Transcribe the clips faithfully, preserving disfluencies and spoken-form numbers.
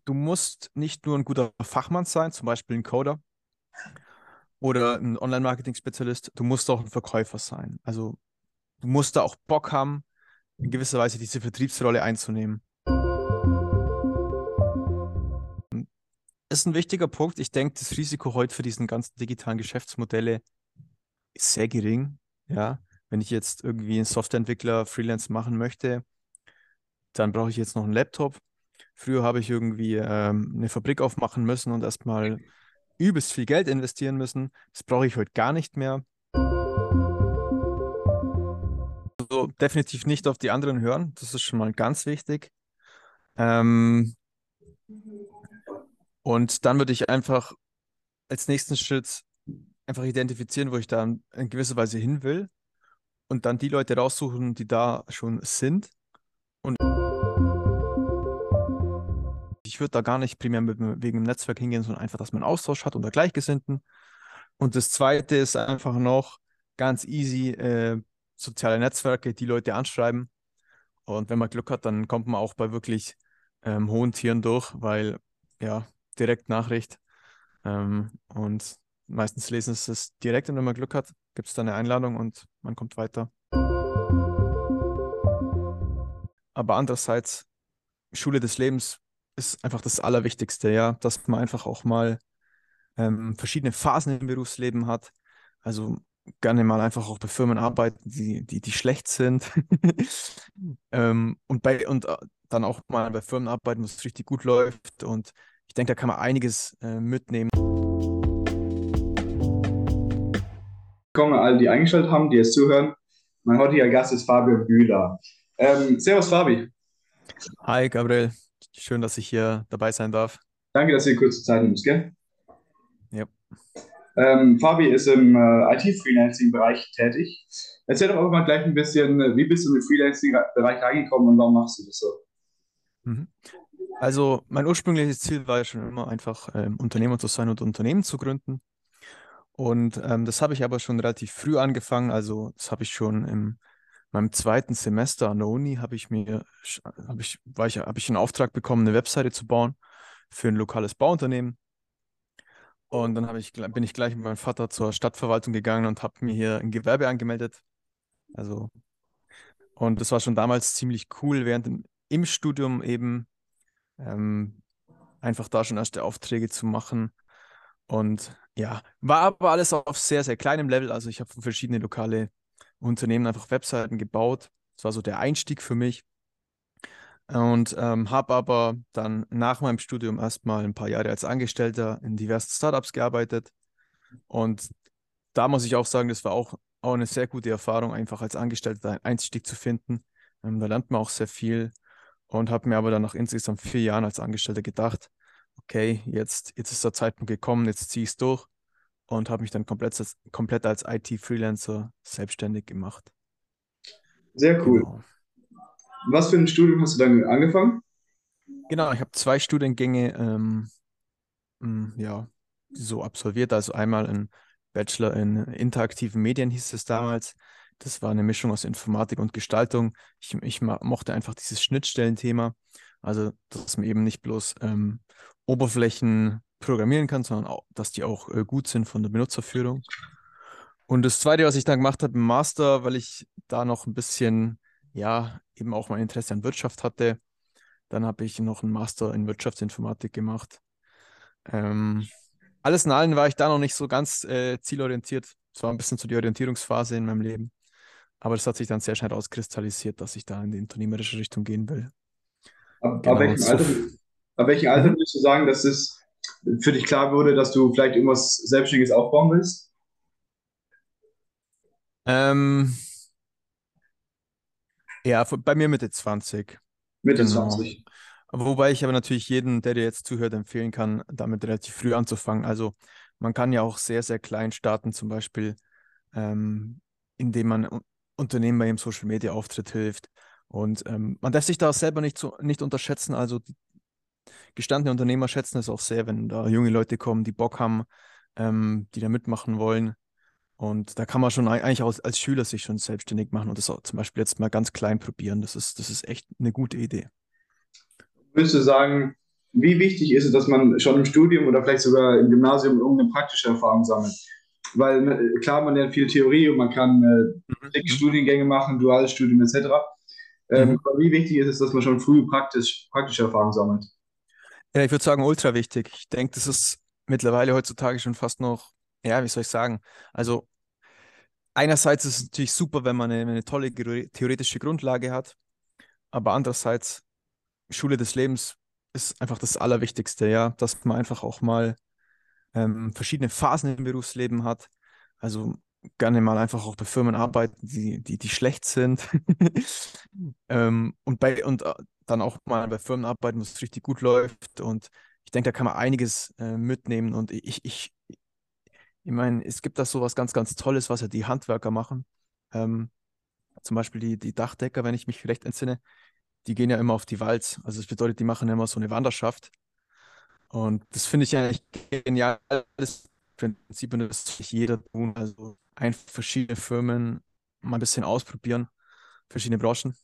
du musst nicht nur ein guter Fachmann sein, zum Beispiel ein Coder oder ein Online-Marketing-Spezialist, du musst auch ein Verkäufer sein. Also du musst da auch Bock haben, in gewisser Weise diese Vertriebsrolle einzunehmen. Ist ein wichtiger Punkt. Ich denke, das Risiko heute für diesen ganzen digitalen Geschäftsmodelle ist sehr gering. Ja, wenn ich jetzt irgendwie einen Softwareentwickler Freelance machen möchte, dann brauche ich jetzt noch einen Laptop. Früher habe ich irgendwie ähm, eine Fabrik aufmachen müssen und erstmal übelst viel Geld investieren müssen. Das brauche ich heute gar nicht mehr. Also definitiv nicht auf die anderen hören. Das ist schon mal ganz wichtig. Ähm, und dann würde ich einfach als nächsten Schritt einfach identifizieren, wo ich da in gewisser Weise hin will und dann die Leute raussuchen, die da schon sind. Und ich würde da gar nicht primär mit, wegen dem Netzwerk hingehen, sondern einfach, dass man einen Austausch hat unter Gleichgesinnten. Und das Zweite ist einfach noch ganz easy, äh, soziale Netzwerke, die Leute anschreiben. Und wenn man Glück hat, dann kommt man auch bei wirklich ähm, hohen Tieren durch, weil ja, Direktnachricht. Ähm, und meistens lesen sie es direkt und wenn man Glück hat, gibt es dann eine Einladung und man kommt weiter. Aber andererseits, Schule des Lebens ist einfach das Allerwichtigste, ja, dass man einfach auch mal ähm, verschiedene Phasen im Berufsleben hat. Also gerne mal einfach auch bei Firmen arbeiten, die, die, die schlecht sind. ähm, und bei, und äh, dann auch mal bei Firmen arbeiten, wo es richtig gut läuft. Und ich denke, da kann man einiges äh, mitnehmen. Willkommen an alle, die eingeschaltet haben, die jetzt zuhören. Mein heutiger Gast ist Fabio Bühler. Ähm, servus Fabi, Hi, Gabriel. Schön, dass ich hier dabei sein darf. danke, dass du dir kurze Zeit nimmst, gell? Ja. Ähm, Fabi ist im äh, I T-Freelancing-Bereich tätig. Erzähl doch auch mal gleich ein bisschen, äh, wie bist du in den Freelancing-Bereich reingekommen und warum machst du das so? Mhm. Also mein ursprüngliches Ziel war ja schon immer einfach ähm, Unternehmer zu sein und Unternehmen zu gründen. Und ähm, das habe ich aber schon relativ früh angefangen. Also das habe ich schon in meinem zweiten Semester an der Uni, habe ich mir, habe ich, war ich, habe ich einen Auftrag bekommen, eine Webseite zu bauen für ein lokales Bauunternehmen. Und dann habe ich, bin ich gleich mit meinem Vater zur Stadtverwaltung gegangen und habe mir hier ein Gewerbe angemeldet. Also, und das war schon damals ziemlich cool, während dem, im Studium eben ähm, einfach da schon erste Aufträge zu machen. Und ja, war aber alles auf sehr, sehr kleinem Level. Also ich habe für verschiedene lokale Unternehmen einfach Webseiten gebaut. Das war so der Einstieg für mich. Und ähm, habe aber dann nach meinem Studium erstmal ein paar Jahre als Angestellter in diversen Startups gearbeitet. Und da muss ich auch sagen, das war auch, auch eine sehr gute Erfahrung, einfach als Angestellter einen Einstieg zu finden. Ähm, da lernt man auch sehr viel und habe mir aber dann nach insgesamt vier Jahren als Angestellter gedacht, okay, jetzt, jetzt ist der Zeitpunkt gekommen, jetzt ziehe ich es durch und habe mich dann komplett, als- komplett als I T-Freelancer selbstständig gemacht. Sehr cool. Genau. Was für ein Studium hast du dann angefangen? Genau, ich habe zwei Studiengänge ähm, m, ja, so absolviert. Also einmal ein Bachelor in interaktiven Medien hieß es damals. Das war eine Mischung aus Informatik und Gestaltung. Ich, ich ma- mochte einfach dieses Schnittstellenthema. Also, dass man eben nicht bloß ähm, Oberflächen programmieren kann, sondern auch, dass die auch äh, gut sind von der Benutzerführung. Und das Zweite, was ich dann gemacht habe im Master, weil ich da noch ein bisschen, ja, eben auch mein Interesse an Wirtschaft hatte, dann habe ich noch einen Master in Wirtschaftsinformatik gemacht. Ähm, alles in allem war ich da noch nicht so ganz äh, zielorientiert. Es war ein bisschen so die Orientierungsphase in meinem Leben. Aber das hat sich dann sehr schnell rauskristallisiert, dass ich da in die unternehmerische Richtung gehen will. Ab, ab Genau, welchem so. Alter, f- ab welchem Alter Mhm. würdest du sagen, dass es für dich klar wurde, dass du vielleicht irgendwas Selbstständiges aufbauen willst? Ähm, ja, f- bei mir Mitte zwanzig. Mitte Genau. zwanzig. Aber wobei ich aber natürlich jeden, der dir jetzt zuhört, empfehlen kann, damit relativ früh anzufangen. Also man kann ja auch sehr, sehr klein starten, zum Beispiel, ähm, indem man U- Unternehmen bei ihrem Social Media Auftritt hilft. Und ähm, man darf sich da selber nicht, so, nicht unterschätzen. Also die gestandene Unternehmer schätzen es auch sehr, wenn da junge Leute kommen, die Bock haben, ähm, die da mitmachen wollen. Und da kann man schon ei- eigentlich als, als Schüler sich schon selbstständig machen und das auch zum Beispiel jetzt mal ganz klein probieren. Das ist, das ist echt eine gute Idee. Würdest du sagen, wie wichtig ist es, dass man schon im Studium oder vielleicht sogar im Gymnasium irgendeine praktische Erfahrung sammelt? Weil ne, klar, man lernt viel Theorie und man kann Mhm. äh, Mhm. Studiengänge machen, duales Studium et cetera. Ähm, Mhm. aber wie wichtig ist es, dass man schon früh praktisch, praktische Erfahrung sammelt? Ja, ich würde sagen, ultra wichtig. Ich denke, das ist mittlerweile heutzutage schon fast noch, ja, wie soll ich sagen? Also, einerseits ist es natürlich super, wenn man eine, eine tolle gero- theoretische Grundlage hat, aber andererseits, Schule des Lebens ist einfach das Allerwichtigste, ja, dass man einfach auch mal ähm, verschiedene Phasen im Berufsleben hat. Also gerne mal einfach auch bei Firmen arbeiten, die, die, die schlecht sind. ähm, und bei, und äh, dann auch mal bei Firmen arbeiten, wo es richtig gut läuft. Und ich denke, da kann man einiges äh, mitnehmen. Und ich, ich, ich meine, es gibt da so was ganz, ganz Tolles, was ja die Handwerker machen. Ähm, zum Beispiel die, die Dachdecker, wenn ich mich recht entsinne, die gehen ja immer auf die Walz. Also das bedeutet, die machen immer so eine Wanderschaft. Und das finde ich eigentlich genial, das Prinzip, und das sollte jeder tun. Also einfach verschiedene Firmen mal ein bisschen ausprobieren, verschiedene Branchen.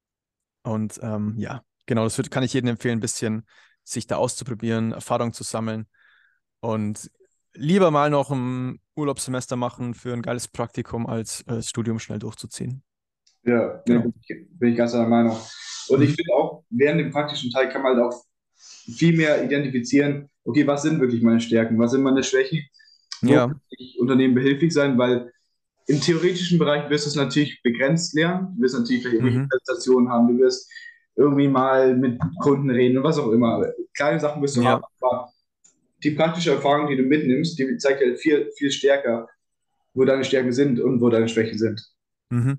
Und ähm, ja, genau, das wird, kann ich jedem empfehlen, ein bisschen sich da auszuprobieren, Erfahrung zu sammeln und lieber mal noch ein Urlaubssemester machen für ein geiles Praktikum, als äh, das Studium schnell durchzuziehen. Ja, ne, Genau. bin ich, bin ich ganz deiner Meinung. Und ich Mhm. finde auch, während dem praktischen Teil kann man halt auch viel mehr identifizieren, okay, was sind wirklich meine Stärken, was sind meine Schwächen, wo Ja. kann ich Unternehmen behilflich sein, weil im theoretischen Bereich wirst du es natürlich begrenzt lernen, du wirst natürlich vielleicht irgendwelche Mhm. Präsentationen haben, du wirst irgendwie mal mit Kunden reden und was auch immer. Kleine Sachen wirst du haben, Ja. aber die praktische Erfahrung, die du mitnimmst, die zeigt dir viel, viel stärker, wo deine Stärken sind und wo deine Schwächen sind. Mhm.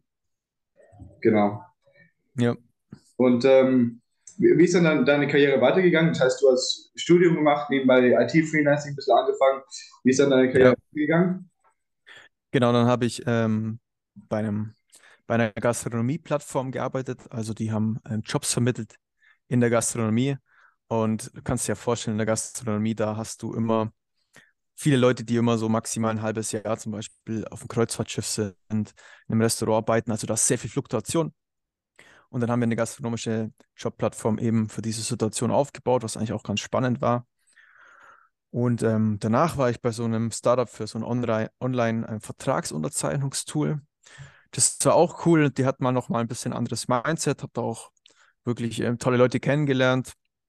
Genau. Ja. Und ähm, wie wie ist dann dein- deine Karriere weitergegangen? Das heißt, du hast Studium gemacht, nebenbei I T-Freelancing ein bisschen angefangen. Wie ist dann deine Karriere Ja. weitergegangen? Genau, dann habe ich ähm, bei einem, bei einer Gastronomie-Plattform gearbeitet. Also die haben ähm, Jobs vermittelt in der Gastronomie. Und du kannst dir ja vorstellen, in der Gastronomie, da hast du immer viele Leute, die immer so maximal ein halbes Jahr zum Beispiel auf dem Kreuzfahrtschiff sind, in einem Restaurant arbeiten. Also da ist sehr viel Fluktuation. Und dann haben wir eine gastronomische Jobplattform eben für diese Situation aufgebaut, was eigentlich auch ganz spannend war. Und ähm, danach war ich bei so einem Startup für so ein Online- Online-Vertragsunterzeichnungstool. Das war auch cool. Die hat mal noch mal ein bisschen anderes Mindset, habe da auch wirklich ähm, tolle Leute kennengelernt.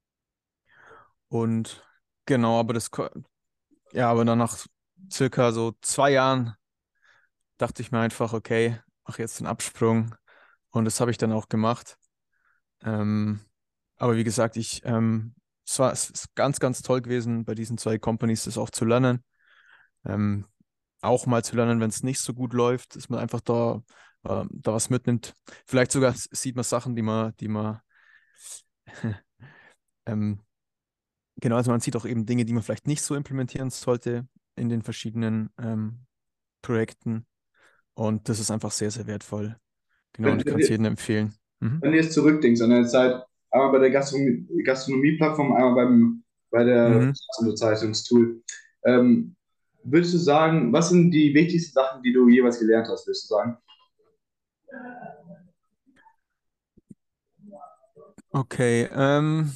Und genau, aber das, ko- ja, aber dann nach circa so zwei Jahren dachte ich mir einfach, okay, mach jetzt einen Absprung. Und das habe ich dann auch gemacht. Ähm, aber wie gesagt, ich, ähm, es war, es ist ganz, ganz toll gewesen, bei diesen zwei Companies das auch zu lernen. Ähm, auch mal zu lernen, wenn es nicht so gut läuft, dass man einfach da, äh, da was mitnimmt. Vielleicht sogar s- sieht man Sachen, die man, die man, ähm, genau, also man sieht auch eben Dinge, die man vielleicht nicht so implementieren sollte in den verschiedenen ähm, Projekten. Und das ist einfach sehr, sehr wertvoll. Genau, und Wenn, ich wenn, kann es du- jedem empfehlen. Mhm. wenn du jetzt zurückdenkst an deine Zeit, einmal bei der Gastronomie, Gastronomie-Plattform, einmal beim, bei der Mhm. Unterzeichnungstool, ähm, würdest du sagen, was sind die wichtigsten Sachen, die du jeweils gelernt hast, würdest du sagen? Okay, ähm,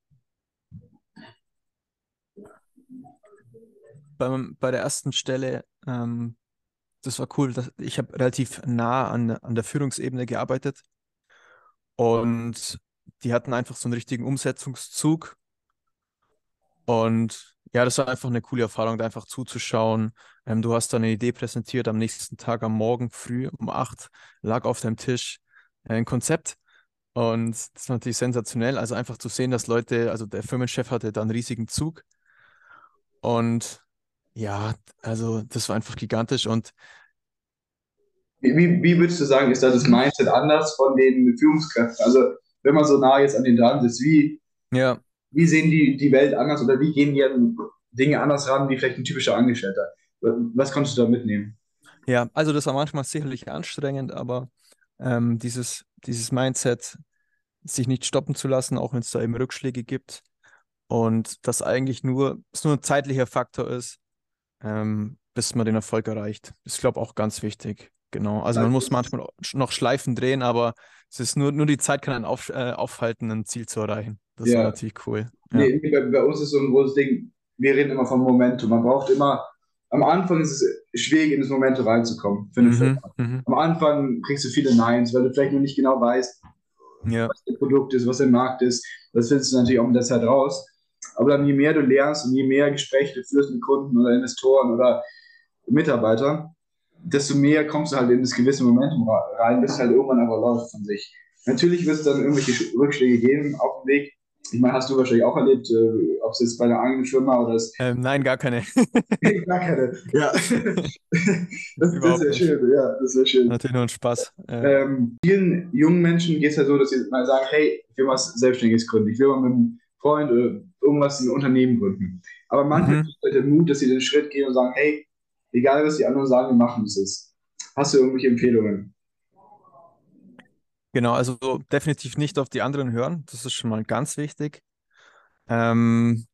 beim, bei der ersten Stelle, ähm, das war cool, dass ich habe relativ nah an, an der Führungsebene gearbeitet und die hatten einfach so einen richtigen Umsetzungszug. Und ja, das war einfach eine coole Erfahrung, da einfach zuzuschauen. Ähm, du hast dann eine Idee präsentiert, am nächsten Tag, am Morgen früh um acht lag auf deinem Tisch äh, ein Konzept. Und das war natürlich sensationell. Also einfach zu sehen, dass Leute, also der Firmenchef hatte da einen riesigen Zug. Und ja, also das war einfach gigantisch. Und Wie, wie, wie würdest du sagen, ist da das mhm. Mindset anders von den Führungskräften? Also, wenn man so nah jetzt an den dran ist, wie, Ja, wie sehen die die Welt anders oder wie gehen die an Dinge anders ran wie vielleicht ein typischer Angestellter? Was konntest du da mitnehmen? ja, also das war manchmal sicherlich anstrengend, aber ähm, dieses, dieses Mindset, sich nicht stoppen zu lassen, auch wenn es da eben Rückschläge gibt. Und das eigentlich nur, es nur ein zeitlicher Faktor ist, ähm, bis man den Erfolg erreicht. Ist, glaube ich, auch ganz wichtig. Genau. Also man muss manchmal noch Schleifen drehen, aber es ist nur, nur die Zeit kann einen auf, äh, aufhalten, ein Ziel zu erreichen. Das war Ja. natürlich cool. Ja. Nee, bei, bei uns ist so ein großes Ding, wir reden immer vom Momentum. Man braucht immer, am Anfang ist es schwierig, in das Momentum reinzukommen für eine Mhm, Firma. mhm. Am Anfang kriegst du viele Neins, weil du vielleicht noch nicht genau weißt, Ja. was der Produkt ist, was der Markt ist. Das findest du natürlich auch mit der Zeit raus. Aber dann je mehr du lernst und je mehr Gespräche du führst mit Kunden oder Investoren oder Mitarbeitern, desto mehr kommst du halt in das gewisse Momentum rein, bis es halt irgendwann aber läuft von sich. Natürlich wird es dann irgendwelche Rückschläge geben auf dem Weg. Ich meine, hast du wahrscheinlich auch erlebt, äh, ob es jetzt bei einer eigenen Firma oder es Ähm, nein, gar keine. gar keine. Ja, das, das ist Überhaupt ja nicht. schön. Ja, das ist ja schön. Natürlich nur ein Spaß. Ja. Ähm, vielen jungen Menschen geht es ja so, dass sie mal sagen, hey, ich will was Selbstständiges gründen. Ich will mal mit einem Freund oder irgendwas, ein Unternehmen gründen. Aber manche haben Mhm. halt den Mut, dass sie den Schritt gehen und sagen, hey, egal was die anderen sagen, wir machen es jetzt. Hast du irgendwelche Empfehlungen? Genau, also so definitiv nicht auf die anderen hören. Das ist schon mal ganz wichtig. Ähm,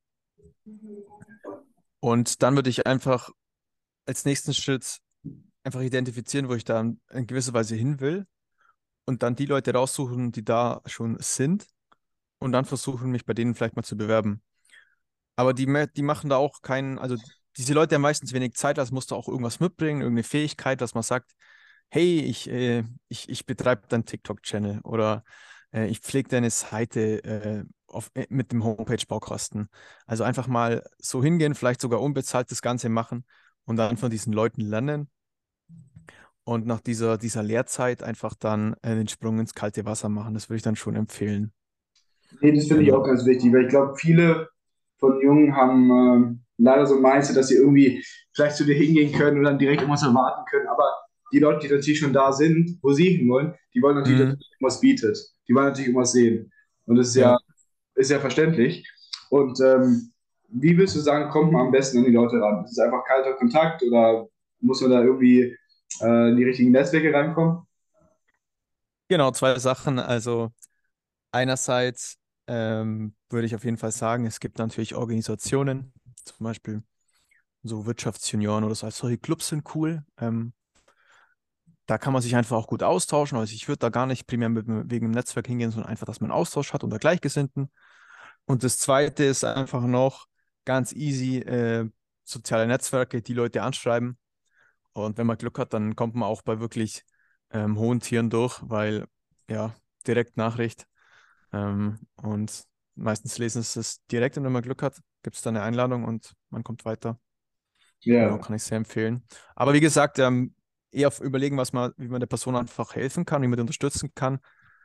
und dann würde ich einfach als nächsten Schritt einfach identifizieren, wo ich da in gewisser Weise hin will und dann die Leute raussuchen, die da schon sind und dann versuchen, mich bei denen vielleicht mal zu bewerben. Aber die, ma- die machen da auch keinen, also diese Leute haben meistens wenig Zeit, also musst du auch irgendwas mitbringen, irgendeine Fähigkeit, dass man sagt, hey, ich, äh, ich, ich betreibe deinen TikTok-Channel oder äh, ich pflege deine Seite äh, auf, äh, mit dem Homepage-Baukasten. Also einfach mal so hingehen, vielleicht sogar unbezahlt das Ganze machen und dann von diesen Leuten lernen und nach dieser, dieser Lehrzeit einfach dann äh, den Sprung ins kalte Wasser machen. Das würde ich dann schon empfehlen. Nee, das finde ich auch Genau. ganz wichtig, weil ich glaube, viele von Jungen haben ähm, leider so ein Mindset, dass sie irgendwie vielleicht zu dir hingehen können und dann direkt irgendwas erwarten können. Aber die Leute, die natürlich schon da sind, wo sie hin wollen, die wollen natürlich, dass Mhm. du irgendwas bietet. Die wollen natürlich irgendwas sehen. Und das ist ja, Ja. ist ja verständlich. Und ähm, wie würdest du sagen, kommt man am besten an die Leute ran? Ist es einfach kalter Kontakt oder muss man da irgendwie äh, in die richtigen Netzwerke reinkommen? Genau, zwei Sachen. Also einerseits ähm, würde ich auf jeden Fall sagen, es gibt natürlich Organisationen, zum Beispiel so Wirtschaftsjunioren oder so, also solche Clubs sind cool. Ähm, da kann man sich einfach auch gut austauschen. Also ich würde da gar nicht primär mit, wegen dem Netzwerk hingehen, sondern einfach, dass man einen Austausch hat unter Gleichgesinnten. Und das Zweite ist einfach noch ganz easy, äh, soziale Netzwerke, die Leute anschreiben. Und wenn man Glück hat, dann kommt man auch bei wirklich ähm, hohen Tieren durch, weil ja, direkt Nachricht. Ähm, und meistens lesen sie es direkt und wenn man Glück hat, gibt es dann eine Einladung und man kommt weiter. Genau, Ja. kann ich sehr empfehlen. Aber wie gesagt, ähm, eher auf überlegen, was man, wie man der Person einfach helfen kann, wie man die unterstützen kann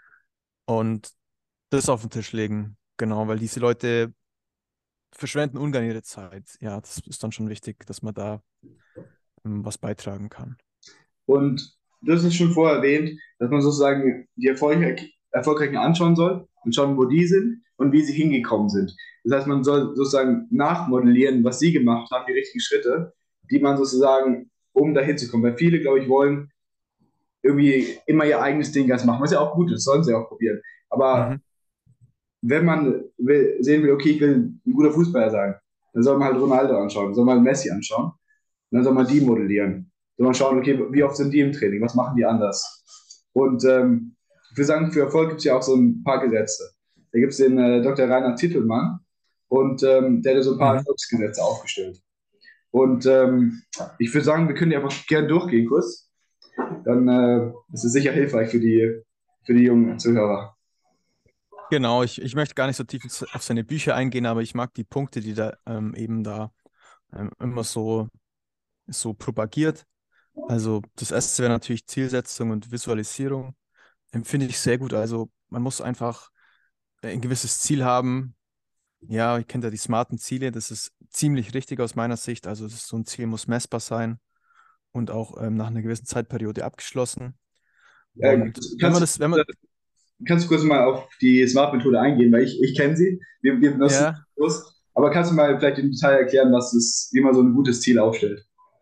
und das auf den Tisch legen. Genau, weil diese Leute verschwenden ungern ihre Zeit. Ja, das ist dann schon wichtig, dass man da ähm, was beitragen kann. Und du hast es schon vorher erwähnt, dass man sozusagen die Erfolg Erfolgreichen anschauen soll und schauen, wo die sind und wie sie hingekommen sind. Das heißt, man soll sozusagen nachmodellieren, was sie gemacht haben, die richtigen Schritte, die man sozusagen, um dahin zu kommen. Weil viele, glaube ich, wollen irgendwie immer ihr eigenes Ding ganz machen, was ja auch gut ist, sollen sie auch probieren. Aber Mhm. wenn man will, sehen will, okay, ich will ein guter Fußballer sein, dann soll man halt Ronaldo anschauen, soll man Messi anschauen. Und dann soll man die modellieren. Soll man schauen, okay, wie oft sind die im Training, was machen die anders? Und ähm, für sagen, für Erfolg gibt es ja auch so ein paar Gesetze. Da gibt es den äh, Doktor Rainer Tittelmann und ähm, der hat so ein paar Mhm. Erfolgsgesetze aufgestellt. Und ähm, ich würde sagen, wir können die einfach gerne durchgehen kurz. Dann äh, ist es sicher hilfreich für die, für die jungen Zuhörer. Genau, ich, ich möchte gar nicht so tief ins, auf seine Bücher eingehen, aber ich mag die Punkte, die da ähm, eben da ähm, immer so, so propagiert. Also das erste wäre natürlich Zielsetzung und Visualisierung. Empfinde ich sehr gut. Also man muss einfach äh, ein gewisses Ziel haben. Ja, ich kenne ja die smarten Ziele. Das ist ziemlich richtig aus meiner Sicht. Also das ist so ein Ziel muss messbar sein und auch ähm, nach einer gewissen Zeitperiode abgeschlossen. Äh, Und wenn man kannst, das, wenn du, man, kannst du kurz mal auf die Smart-Methode eingehen, weil ich, ich kenne sie, wir, wir benutzen sie ja, bloß. Aber kannst du mal vielleicht im Detail erklären, was es, wie man so ein gutes Ziel aufstellt?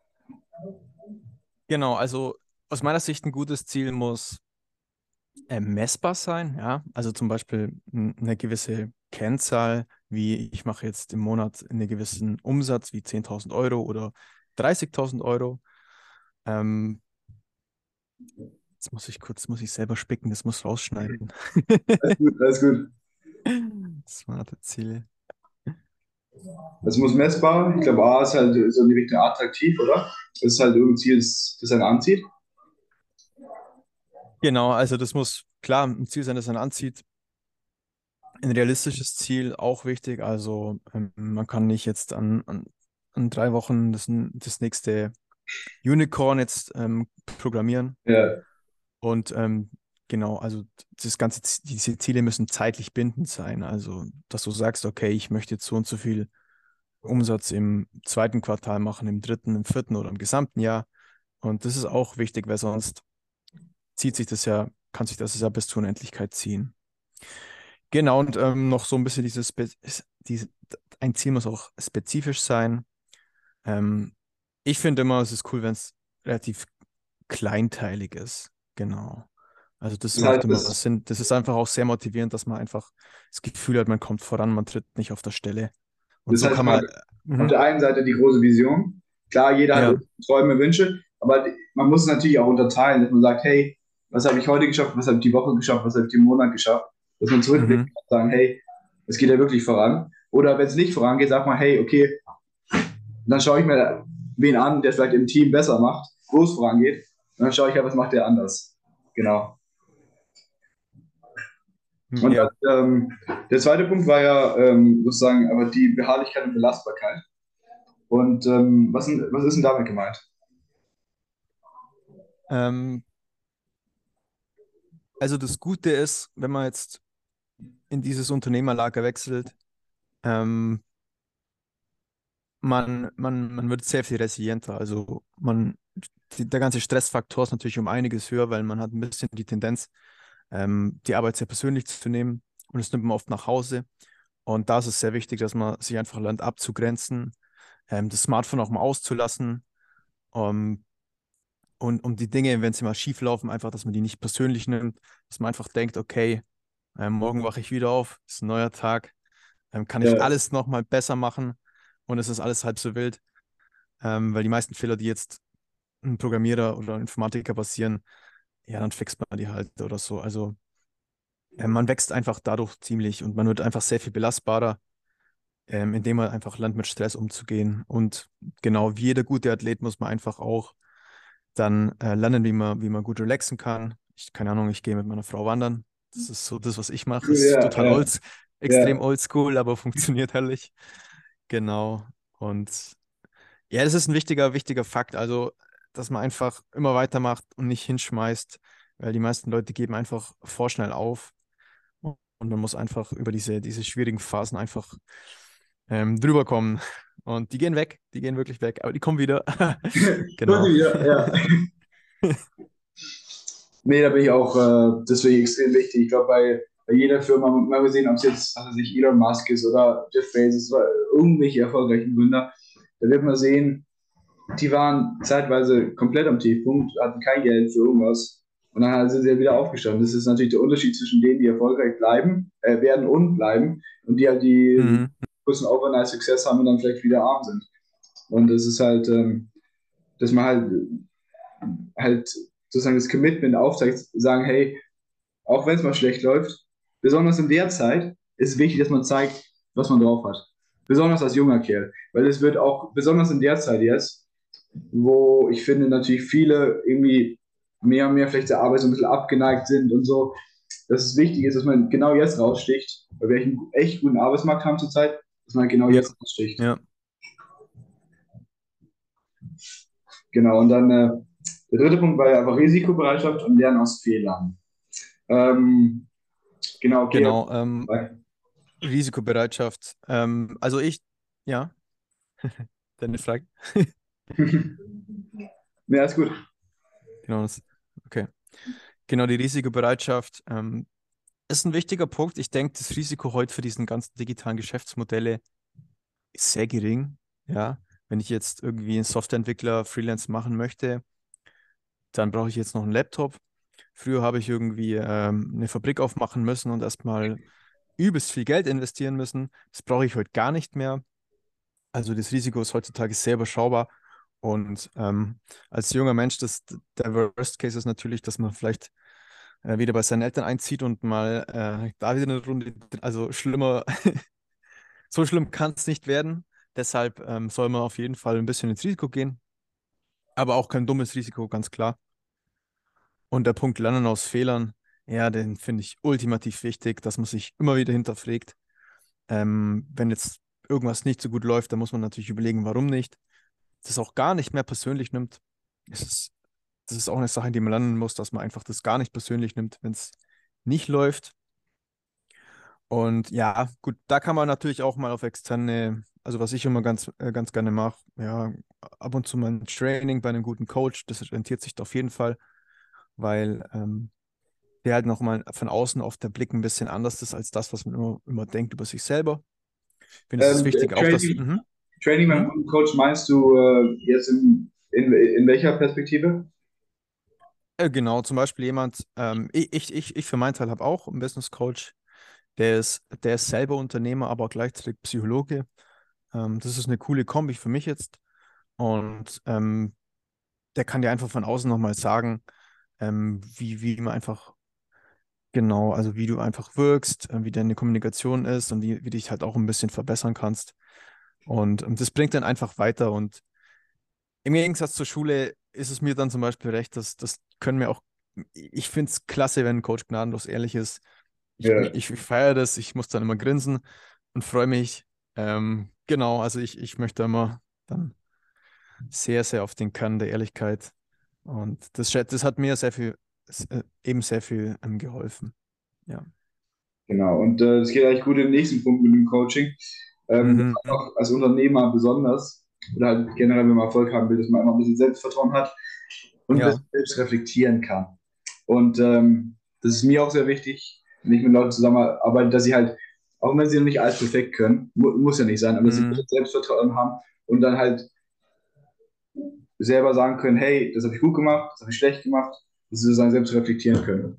genau, also aus meiner Sicht ein gutes Ziel muss äh, messbar sein, ja. Also zum Beispiel n- eine gewisse Kennzahl, wie ich mache jetzt im Monat einen gewissen Umsatz wie zehntausend Euro oder dreißigtausend Euro. Ähm, Jetzt muss ich kurz, muss ich selber spicken, das muss rausschneiden. Alles gut, alles gut. Smarte Ziele. Es muss messbar. Ich glaube, A ist halt so in die Richtung attraktiv, oder? Das ist halt irgendein Ziel, das, das einen anzieht. Genau, also das muss klar ein Ziel sein, das einen anzieht. Ein realistisches Ziel auch wichtig. Also ähm, man kann nicht jetzt an, an, an drei Wochen das, das nächste Unicorn jetzt ähm, programmieren. Ja, Und ähm, genau, also das ganze, Z- diese Ziele müssen zeitlich bindend sein. Also, dass du sagst, okay, ich möchte jetzt so und so viel Umsatz im zweiten Quartal machen, im dritten, im vierten oder im gesamten Jahr. Und das ist auch wichtig, weil sonst zieht sich das ja, kann sich das ja bis zur Unendlichkeit ziehen. Genau, und ähm, noch so ein bisschen dieses, Spe- diese, ein Ziel muss auch spezifisch sein. Ähm, Ich finde immer, es ist cool, wenn es relativ kleinteilig ist. Genau. Also das das macht heißt, immer das, Sinn. Das ist einfach auch sehr motivierend, dass man einfach das Gefühl hat, man kommt voran, man tritt nicht auf der Stelle. Und das so heißt, kann man man, hat äh, auf mhm, der einen Seite die große Vision. Klar, jeder hat ja, Träume, Wünsche, aber man muss es natürlich auch unterteilen, dass man sagt, hey, was habe ich heute geschafft, was habe ich die Woche geschafft, was habe ich den Monat geschafft, dass man zurückblickt mhm, und sagen, hey, es geht ja wirklich voran. Oder wenn es nicht vorangeht, sagt man, hey, okay, dann schaue ich mir wen an, der vielleicht im Team besser macht, wo es vorangeht. Und dann schaue ich ja, was macht der anders. Genau. Und ja, ähm, der zweite Punkt war ja ähm, sozusagen aber die Beharrlichkeit und Belastbarkeit. Und ähm, was, denn- was ist denn damit gemeint? ähm, also das Gute ist, wenn man jetzt in dieses Unternehmerlager wechselt, ähm, man, man, man wird sehr viel resilienter. Also man, die, der ganze Stressfaktor ist natürlich um einiges höher, weil man hat ein bisschen die Tendenz, ähm, die Arbeit sehr persönlich zu nehmen und das nimmt man oft nach Hause. Und da ist es sehr wichtig, dass man sich einfach lernt abzugrenzen, ähm, das Smartphone auch mal auszulassen, ähm, und um die Dinge, wenn sie mal schief laufen, einfach, dass man die nicht persönlich nimmt, dass man einfach denkt, okay, ähm, morgen wache ich wieder auf, ist ein neuer Tag, ähm, kann ich Ja, alles nochmal besser machen und es ist alles halb so wild, ähm, weil die meisten Fehler, die jetzt ein Programmierer oder ein Informatiker passieren, ja, dann fixt man die halt oder so. Also ähm, man wächst einfach dadurch ziemlich und man wird einfach sehr viel belastbarer, ähm, indem man einfach lernt, mit Stress umzugehen. Und genau wie jeder gute Athlet muss man einfach auch dann äh, lernen, wie man, wie man gut relaxen kann. Ich, keine Ahnung, ich gehe mit meiner Frau wandern. Das ist so das, was ich mache. Ist ja, total ja, old, extrem ja. oldschool, aber funktioniert herrlich. Genau. Und ja, das ist ein wichtiger, wichtiger Fakt. Also, dass man einfach immer weitermacht und nicht hinschmeißt, weil die meisten Leute geben einfach vorschnell auf. Und man muss einfach über diese, diese schwierigen Phasen einfach ähm, drüber kommen. Und die gehen weg, die gehen wirklich weg, aber die kommen wieder. Kommt Genau. wieder, ja. Nee, da bin ich auch äh, deswegen extrem wichtig. Ich glaube, bei, bei jeder Firma, mal gesehen, ob es jetzt also sich Elon Musk ist oder Jeff Bezos oder irgendwelche erfolgreichen Gründer, da wird man sehen, die waren zeitweise komplett am Tiefpunkt, hatten kein Geld für irgendwas. Und dann sind sie ja wieder aufgestanden. Das ist natürlich der Unterschied zwischen denen, die erfolgreich bleiben, äh, werden und bleiben, und die halt die Mhm. größten Overnight Success haben und dann vielleicht wieder arm sind. Und das ist halt, ähm, dass man halt, halt sozusagen das Commitment aufzeigt, sagen, hey, auch wenn es mal schlecht läuft, besonders in der Zeit ist es wichtig, dass man zeigt, was man drauf hat. Besonders als junger Kerl. Weil es wird auch, besonders in der Zeit jetzt, wo ich finde, natürlich viele irgendwie mehr und mehr vielleicht der Arbeit so ein bisschen abgeneigt sind und so, dass es wichtig ist, dass man genau jetzt raussticht, weil wir einen echt guten Arbeitsmarkt haben zurzeit, dass man genau Ja, jetzt raussticht. ja, Genau, und dann äh, der dritte Punkt war ja einfach Risikobereitschaft und Lernen aus Fehlern. Ähm, genau, okay. genau. Ähm, Risikobereitschaft. Ähm, also ich, ja, deine Frage. Ja, ist gut. Genau, das, okay. Genau, die Risikobereitschaft ähm, ist ein wichtiger Punkt. Ich denke, das Risiko heute für diesen ganzen digitalen Geschäftsmodelle ist sehr gering. Ja, wenn ich jetzt irgendwie einen Softwareentwickler Freelance machen möchte, dann brauche ich jetzt noch einen Laptop. Früher habe ich irgendwie ähm, eine Fabrik aufmachen müssen und erstmal übelst viel Geld investieren müssen. Das brauche ich heute gar nicht mehr. Also das Risiko ist heutzutage sehr überschaubar. Und ähm, als junger Mensch, das, der Worst Case ist natürlich, dass man vielleicht äh, wieder bei seinen Eltern einzieht und mal äh, da wieder eine Runde, also schlimmer, so schlimm kann es nicht werden. Deshalb ähm, soll man auf jeden Fall ein bisschen ins Risiko gehen, aber auch kein dummes Risiko, ganz klar. Und der Punkt Lernen aus Fehlern, ja, den finde ich ultimativ wichtig, dass man sich immer wieder hinterfragt. Ähm, wenn jetzt irgendwas nicht so gut läuft, dann muss man natürlich überlegen, warum nicht. Das auch gar nicht mehr persönlich nimmt. Es ist, das ist auch eine Sache, die man lernen muss, dass man einfach das gar nicht persönlich nimmt, wenn es nicht läuft. Und ja, gut, da kann man natürlich auch mal auf externe, also was ich immer ganz, äh, ganz gerne mache, ja, ab und zu mal ein Training bei einem guten Coach, das rentiert sich auf jeden Fall, weil ähm, der halt nochmal von außen auf der Blick ein bisschen anders ist als das, was man immer, immer denkt über sich selber. Ich finde, es ist Ähm, wichtig auch, dass, Training, mhm, Training beim mhm. guten Coach meinst du äh, jetzt in, in, in welcher Perspektive? Äh, genau, zum Beispiel jemand, ähm, ich, ich, ich, ich für meinen Teil habe auch einen Business Coach, der ist, der ist selber Unternehmer, aber auch gleichzeitig Psychologe. Ähm, das ist eine coole Kombi für mich jetzt. Und ähm, der kann dir einfach von außen nochmal sagen, ähm, wie, wie man einfach, genau, also wie du einfach wirkst, äh, wie deine Kommunikation ist und wie, wie dich halt auch ein bisschen verbessern kannst. Und ähm, das bringt dann einfach weiter. Und im Gegensatz zur Schule ist es mir dann zum Beispiel recht, dass das können wir auch, ich finde es klasse, wenn ein Coach gnadenlos ehrlich ist. Ich, Ja, ich, ich feiere das, ich muss dann immer grinsen und freue mich. Ähm, genau, also ich, ich möchte immer dann sehr, sehr auf den Kern der Ehrlichkeit. Und das, schä- das hat mir sehr viel, s- äh, eben sehr viel ähm, geholfen. Ja. genau. Und äh, das geht eigentlich gut in den nächsten Punkt mit dem Coaching. Ähm, dass Mhm. man auch als Unternehmer besonders oder halt generell, wenn man Erfolg haben will, dass man einfach ein bisschen Selbstvertrauen hat und ein Ja. bisschen selbst reflektieren kann. Und ähm, das ist mir auch sehr wichtig, wenn ich mit Leuten zusammenarbeite, dass sie halt, auch wenn sie noch nicht alles perfekt können, mu muss ja nicht sein, aber dass sie Mhm. Selbstvertrauen haben und dann halt selber sagen können, hey, das habe ich gut gemacht, das habe ich schlecht gemacht, dass sie sozusagen selbst reflektieren können.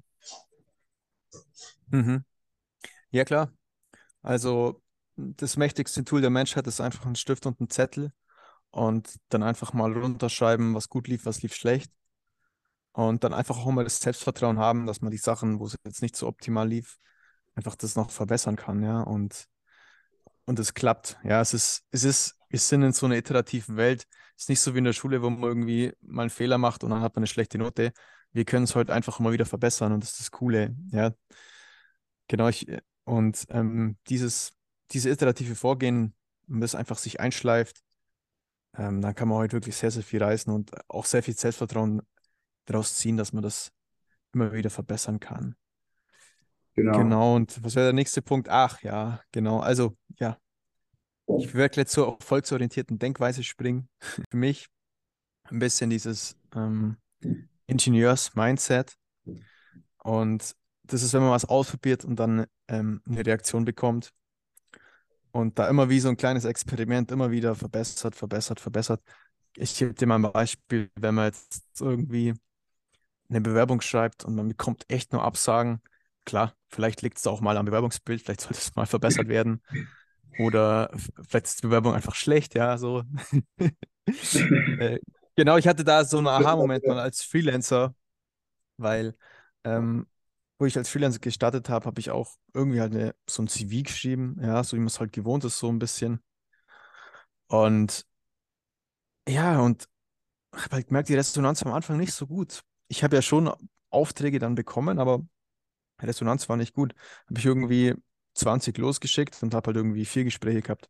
Mhm. Ja, klar. Also das mächtigste Tool der Menschheit ist einfach ein Stift und ein Zettel und dann einfach mal runterschreiben, was gut lief, was lief schlecht. Und dann einfach auch mal das Selbstvertrauen haben, dass man die Sachen, wo es jetzt nicht so optimal lief, einfach das noch verbessern kann, ja. Und, und es klappt. Ja, es ist, es ist, wir sind in so einer iterativen Welt. Es ist nicht so wie in der Schule, wo man irgendwie mal einen Fehler macht und dann hat man eine schlechte Note. Wir können es heute einfach immer wieder verbessern und das ist das Coole. Ja, genau. Ich, und ähm, dieses, dieses iterative Vorgehen, wenn das einfach sich einschleift, ähm, dann kann man heute wirklich sehr, sehr viel reißen und auch sehr viel Selbstvertrauen daraus ziehen, dass man das immer wieder verbessern kann. Genau. Genau, und was wäre der nächste Punkt? Ach ja, genau. Also, ja, ich werde jetzt zur erfolgsorientierten Denkweise springen. Für mich ein bisschen dieses ähm, Ingenieurs-Mindset. Und das ist, wenn man was ausprobiert und dann ähm, eine Reaktion bekommt und da immer wie so ein kleines Experiment immer wieder verbessert, verbessert, verbessert. Ich gebe dir mal ein Beispiel, wenn man jetzt irgendwie eine Bewerbung schreibt und man bekommt echt nur Absagen. Klar, vielleicht liegt es auch mal am Bewerbungsbild, vielleicht sollte es mal verbessert werden. Oder f- vielleicht ist die Bewerbung einfach schlecht, ja, so. Äh, genau, ich hatte da so einen Aha-Moment mal als Freelancer, weil ähm, wo ich als Freelancer gestartet habe, habe ich auch irgendwie halt eine, so ein C V geschrieben, ja, so wie man es halt gewohnt ist, so ein bisschen. Und ja, und habe halt gemerkt, die Resonanz war am Anfang nicht so gut. Ich habe ja schon Aufträge dann bekommen, aber Resonanz war nicht gut. Habe ich irgendwie zwanzig losgeschickt und habe halt irgendwie vier Gespräche gehabt.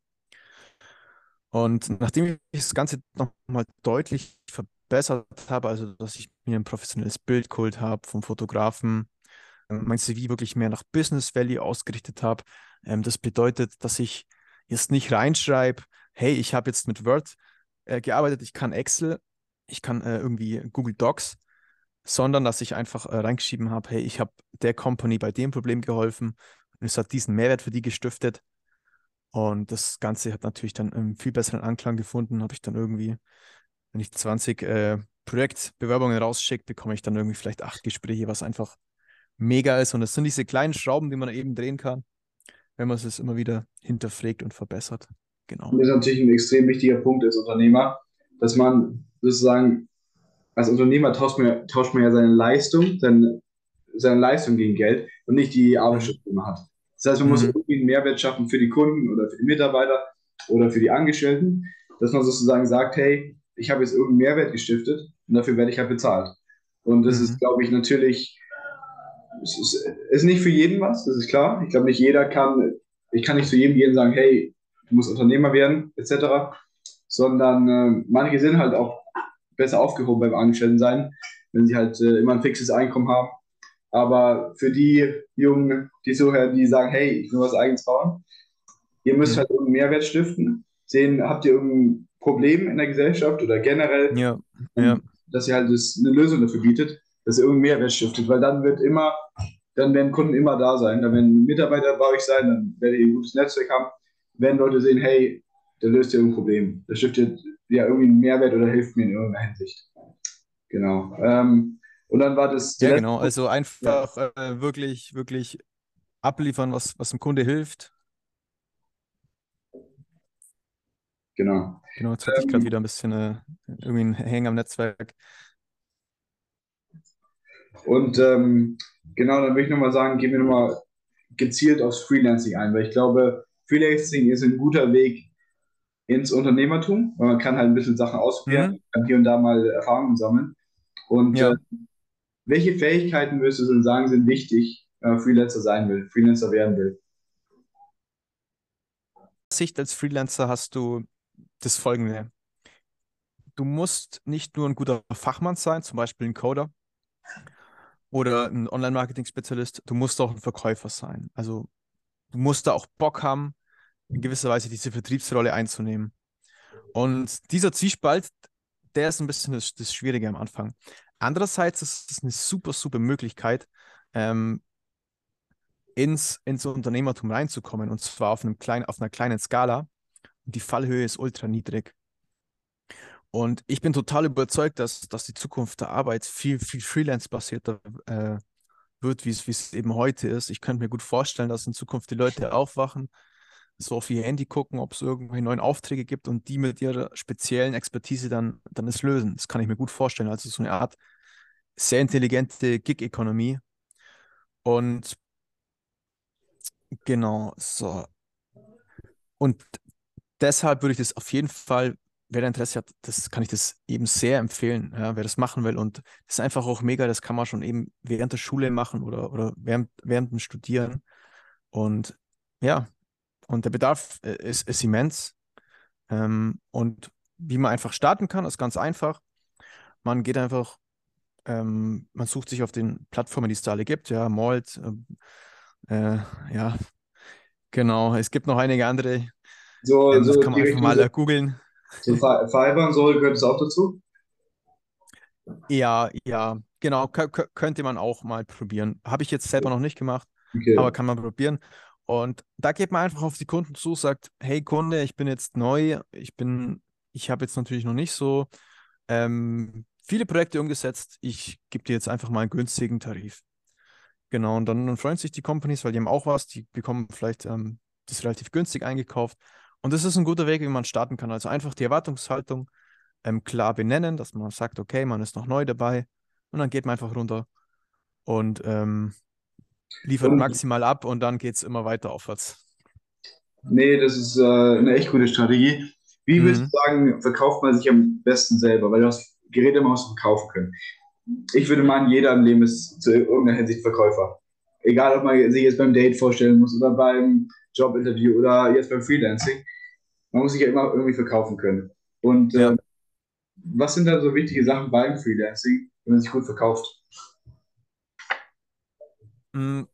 Und nachdem ich das Ganze nochmal deutlich verbessert habe, also dass ich mir ein professionelles Bild geholt habe vom Fotografen, ähm, mein C V wirklich mehr nach Business Value ausgerichtet habe, ähm, das bedeutet, dass ich jetzt nicht reinschreibe, hey, ich habe jetzt mit Word äh, gearbeitet, ich kann Excel, ich kann äh, irgendwie Google Docs, sondern dass ich einfach äh, reingeschrieben habe, hey, ich habe der Company bei dem Problem geholfen und es hat diesen Mehrwert für die gestiftet. Und das Ganze hat natürlich dann einen viel besseren Anklang gefunden. Habe ich dann irgendwie, wenn ich zwanzig äh, Projektbewerbungen rausschicke, bekomme ich dann irgendwie vielleicht acht Gespräche, was einfach mega ist. Und das sind diese kleinen Schrauben, die man eben drehen kann, wenn man es immer wieder hinterfragt und verbessert. Und Genau. das ist natürlich ein extrem wichtiger Punkt als Unternehmer, dass man sozusagen als Unternehmer tauscht man, tauscht man ja seine Leistung, seine, seine Leistung gegen Geld und nicht die Mhm. Arbeitsstunden, die man hat. Das heißt, man muss Mhm. irgendwie einen Mehrwert schaffen für die Kunden oder für die Mitarbeiter oder für die Angestellten, dass man sozusagen sagt, hey, ich habe jetzt irgendeinen Mehrwert gestiftet und dafür werde ich halt bezahlt. Und das ist, Mhm. glaube ich, natürlich, es ist, ist nicht für jeden was, das ist klar. Ich glaube, nicht jeder kann, ich kann nicht zu jedem gehen und sagen, hey, du musst Unternehmer werden, et cetera. Sondern äh, manche sind halt auch besser aufgehoben beim Angestelltensein, wenn sie halt äh, immer ein fixes Einkommen haben. Aber für die Jungen, die Zuhörer, die sagen, hey, ich will was eigenes bauen, ihr müsst Mhm. halt irgendeinen Mehrwert stiften. Sehen, habt ihr irgendein Problem in der Gesellschaft oder generell, Ja, ja, und dass ihr halt das, eine Lösung dafür bietet, dass ihr irgendeinen Mehrwert stiftet, weil dann wird immer, dann werden Kunden immer da sein, dann werden Mitarbeiter bei euch sein, dann werdet ihr ein gutes Netzwerk haben, werden Leute sehen, hey, der löst ja irgendein Problem, der stiftet ja irgendwie einen Mehrwert oder hilft mir in irgendeiner Hinsicht. Genau. Ähm, und dann war das der ja, letzte genau. Punkt. Also Ja, einfach äh, wirklich, wirklich abliefern, was, was dem Kunde hilft. genau. Genau, jetzt hatte ich gerade Ähm, wieder ein bisschen äh, irgendwie einen Hang am Netzwerk. und ähm, genau, dann würde ich nochmal sagen, gehen wir nochmal gezielt aufs Freelancing ein, weil ich glaube, Freelancing ist ein guter Weg ins Unternehmertum, weil man kann halt ein bisschen Sachen ausprobieren, Mhm. kann hier und da mal Erfahrungen sammeln. Und äh, Ja. welche Fähigkeiten würdest du denn sagen, sind wichtig, wenn man Freelancer sein will, Freelancer werden will? Sicht als Freelancer hast du das Folgende. Du musst nicht nur ein guter Fachmann sein, zum Beispiel ein Coder oder ein Online-Marketing-Spezialist, du musst auch ein Verkäufer sein. Also du musst da auch Bock haben, in gewisser Weise diese Vertriebsrolle einzunehmen. Und dieser Zwiespalt, der ist ein bisschen das, das Schwierige am Anfang. Andererseits ist es eine super, super Möglichkeit, ähm, ins, ins Unternehmertum reinzukommen, und zwar auf einem kleinen, auf einer kleinen Skala. Und die Fallhöhe ist ultra niedrig. Und ich bin total überzeugt, dass, dass die Zukunft der Arbeit viel, viel Freelance-basierter äh, wird, wie es, wie es eben heute ist. Ich könnte mir gut vorstellen, dass in Zukunft die Leute aufwachen, so auf ihr Handy gucken, ob es irgendwelche neuen Aufträge gibt und die mit ihrer speziellen Expertise dann, dann es lösen. Das kann ich mir gut vorstellen. Also so eine Art sehr intelligente Gig-Economy. Und genau, so. Und deshalb würde ich das auf jeden Fall, wer da Interesse hat, das kann ich das eben sehr empfehlen, ja, wer das machen will. Und das ist einfach auch mega, das kann man schon eben während der Schule machen oder, oder während, während dem Studieren. Und ja, und der Bedarf äh, ist, ist immens. Ähm, und wie man einfach starten kann, ist ganz einfach. Man geht einfach, ähm, man sucht sich auf den Plattformen, die es da alle gibt, ja, Malt, äh, äh, ja, genau. Es gibt noch einige andere, So, ähm, das so kann man die einfach Richtung, mal so, äh, googeln. so Fi- Fiverr und so gehört es auch dazu? Ja, ja, genau, kö- kö- könnte man auch mal probieren. Habe ich jetzt selber noch nicht gemacht, aber Okay. kann man probieren. Und da geht man einfach auf die Kunden zu, sagt, hey Kunde, ich bin jetzt neu, ich bin, ich habe jetzt natürlich noch nicht so ähm, viele Projekte umgesetzt, ich gebe dir jetzt einfach mal einen günstigen Tarif. Genau, und dann, dann freuen sich die Companies, weil die haben auch was, die bekommen vielleicht ähm, das relativ günstig eingekauft. Und das ist ein guter Weg, wie man starten kann. Also einfach die Erwartungshaltung ähm, klar benennen, dass man sagt, okay, man ist noch neu dabei, und dann geht man einfach runter und ähm, liefert Und maximal ab, und dann geht es immer weiter aufwärts. nee, das ist äh, eine echt gute Strategie. Wie würdest Mhm. du sagen, verkauft man sich am besten selber? Weil du hast Geräte immer was verkaufen können. Ich würde meinen, jeder im Leben ist zu irgendeiner Hinsicht Verkäufer. Egal, ob man sich jetzt beim Date vorstellen muss oder beim Jobinterview oder jetzt beim Freelancing. Man muss sich ja immer irgendwie verkaufen können. Und äh, Ja, was sind da so wichtige Sachen beim Freelancing, wenn man sich gut verkauft? mm,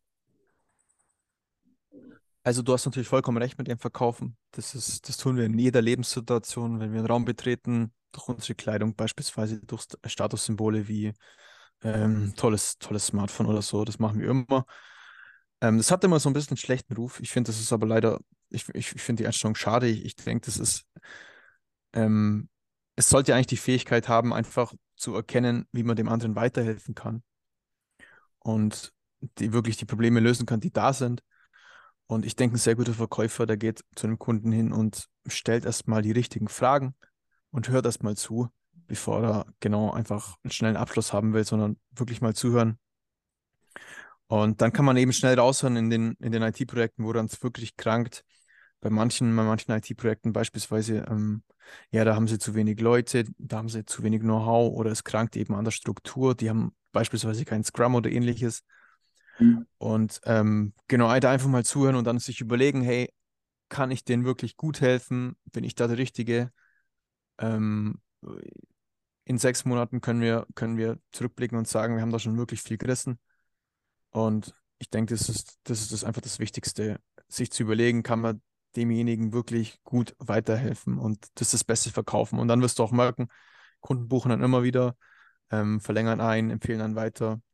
also du hast natürlich vollkommen recht mit dem Verkaufen. Das ist, das tun wir in jeder Lebenssituation, wenn wir einen Raum betreten, durch unsere Kleidung, beispielsweise durch St- Statussymbole wie ähm, tolles, tolles Smartphone oder so. Das machen wir immer. Ähm, das hat immer so ein bisschen einen schlechten Ruf. Ich finde, das ist aber leider, ich, ich, ich finde die Einstellung schade. Ich, ich denke, das ist, ähm, es sollte eigentlich die Fähigkeit haben, einfach zu erkennen, wie man dem anderen weiterhelfen kann und die wirklich die Probleme lösen kann, die da sind. Und ich denke, ein sehr guter Verkäufer, der geht zu einem Kunden hin und stellt erstmal die richtigen Fragen und hört erstmal zu, bevor er genau einfach einen schnellen Abschluss haben will, sondern wirklich mal zuhören Und dann kann man eben schnell raushören in den, in den I T-Projekten, woran es wirklich krankt. Bei manchen, bei manchen I T-Projekten beispielsweise, ähm, ja, da haben sie zu wenig Leute, da haben sie zu wenig Know-how oder es krankt eben an der Struktur. Die haben beispielsweise kein Scrum oder ähnliches. Mhm. Und ähm, genau, da einfach mal zuhören und dann sich überlegen, hey, kann ich denen wirklich gut helfen? Bin ich da der Richtige? Ähm, in sechs Monaten können wir, können wir zurückblicken und sagen, wir haben da schon wirklich viel gerissen. Und ich denke, das ist, das ist das einfach das Wichtigste, sich zu überlegen, kann man demjenigen wirklich gut weiterhelfen und das ist das Beste verkaufen. Und dann wirst du auch merken, Kunden buchen dann immer wieder, ähm, verlängern ein, empfehlen dann weiter.